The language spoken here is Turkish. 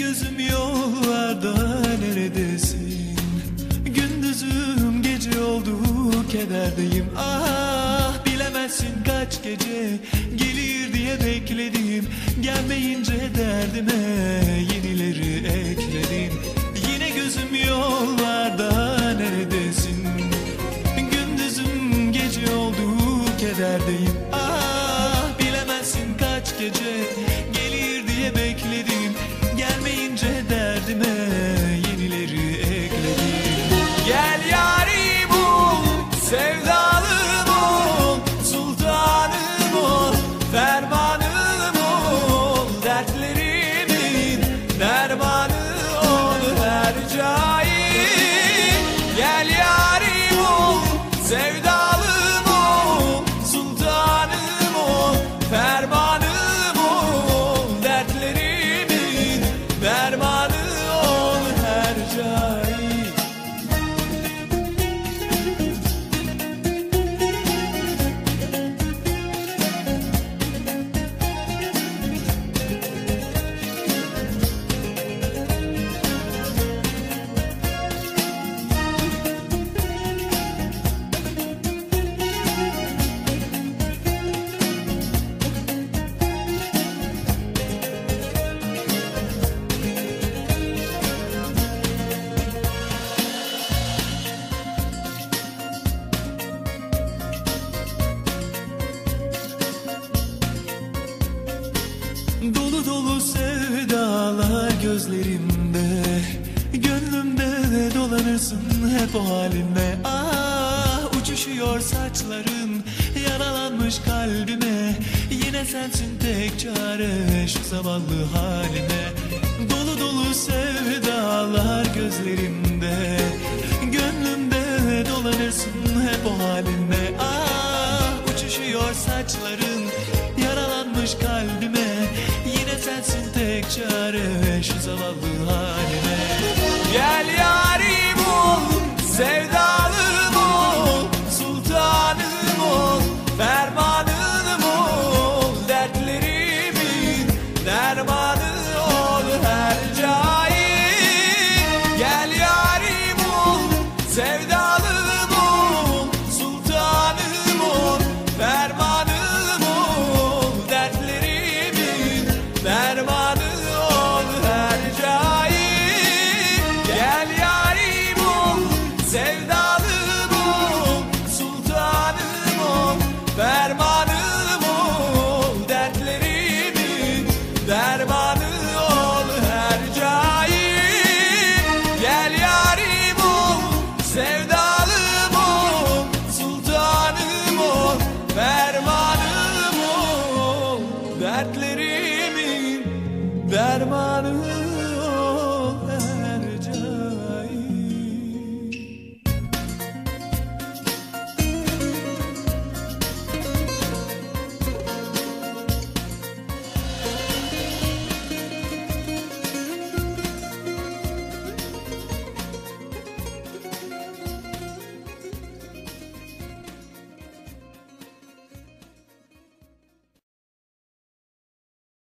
gözüm yollarda, neredesin? Gündüzüm gece oldu, kederdeyim. Ah, bilemezsin kaç gece gelir diye bekledim. Gelmeyince derdime yenileri ekledim. Yine gözüm yollarda, neredesin? Gündüzüm gece oldu, kederdeyim. Ah, bilemezsin kaç gece gelir diye bekledim. Gelmeyince derdime yenileri ekledim. Gel yarim ol, sevdalım ol, sultanım ol, fermanım ol, dertlerimin dermanı ol her cahil. Gel yarim ol, sevdalım ol, sultanım ol, fermanım ol, dertlerimin dermanı ol her cahil. Dolu dolu sevdalar gözlerimde, gönlümde dolanırsın hep o halinle. Ah, uçuşuyor saçların yaralanmış kalbime. Yine sensin tek çare şu zavallı halime. Dolu dolu sevdalar gözlerimde, gönlümde dolanırsın hep o halinle. Ah, uçuşuyor saçların yaralanmış kalbime. Yine sensin tek çare şu zavallı halime. Gel yarim ol, sevdalım ol, sultanım ol, fermanım ol, dertlerimin dermanı ol her cahil. Gel yarim ol, sevdalım ol, sultanım ol, fermanım ol, dertlerimin dermanı ol her cahil. Gel yarim ol, sevdalım ol, sultanım ol, fermanım ol, dertlerimin dermanı ol her cahil. Gel yarim ol, sevdalım ol, sultanım ol, fermanım ol, dertlerimin dermanı